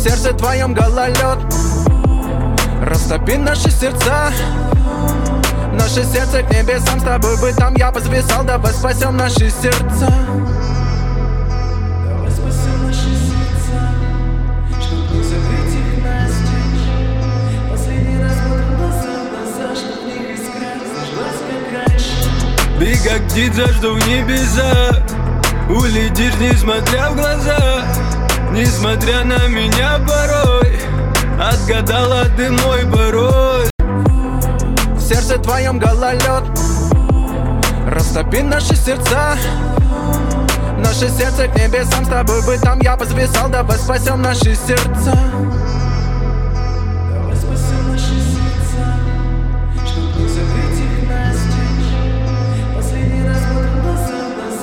сердце твоем гололед. Растопи наши сердца, наше сердце к небесам. С тобой бы там я позвисал. Давай спасем наши сердца. Давай спасем наши сердца, чтоб не закрыть их настежь. Последний раз смотрим глаза в глаза, чтоб в них искра зажглась как раньше. И как птица жду в небеса, улетишь, несмотря в глаза. Несмотря на меня порой, отгадала ты мой пароль. В сердце твоем гололед. Растопи наши сердца, наше сердце к небесам. С тобой бы там я позвисал. Давай спасем наши сердца.